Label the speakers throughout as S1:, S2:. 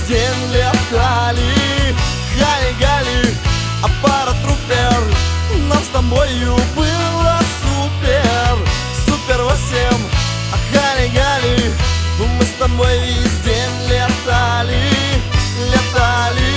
S1: день летали. Гали-гали, а паратрупер, нам с тобою было супер. Супер 8, а гали-гали, мы с тобой весь день летали. Летали.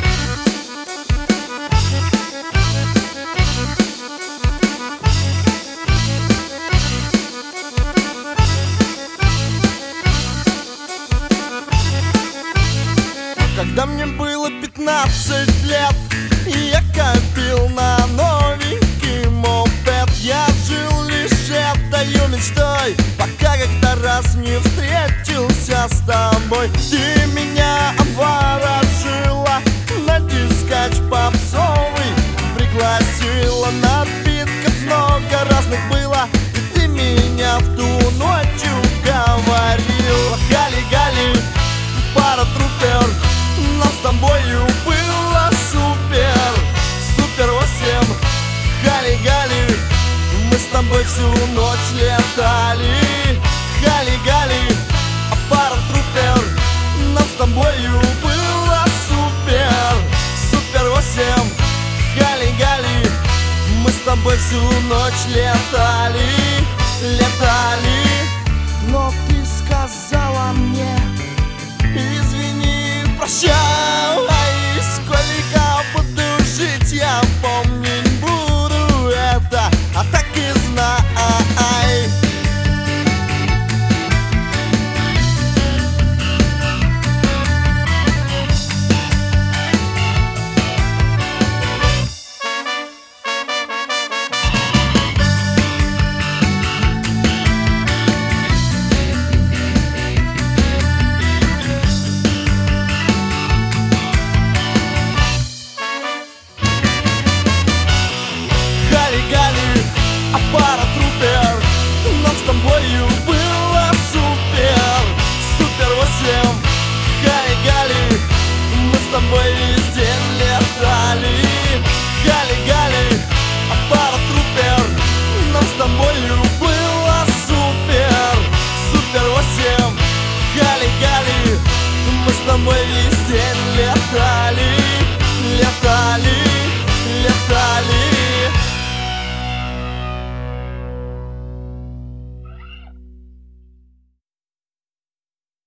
S1: Когда мне было 15 лет, я копил на новенький мопед. Я жил лишь этой мечтой, пока как-то раз не встретился с тобой. Ты меня обворожила на дискач попсовый, пригласила, напитков много разных было, и ты меня в ту ночь уговорила. Гали-гали, паратрупер, нам с тобою было супер. Супер 8, гали-гали, мы с тобой всю ночь летали. Гали-гали, а паратрупер, нам с тобою было супер. Супер 8, гали-гали, мы с тобой всю ночь летали. Летали. Но ты сказала мне: извини, прощай.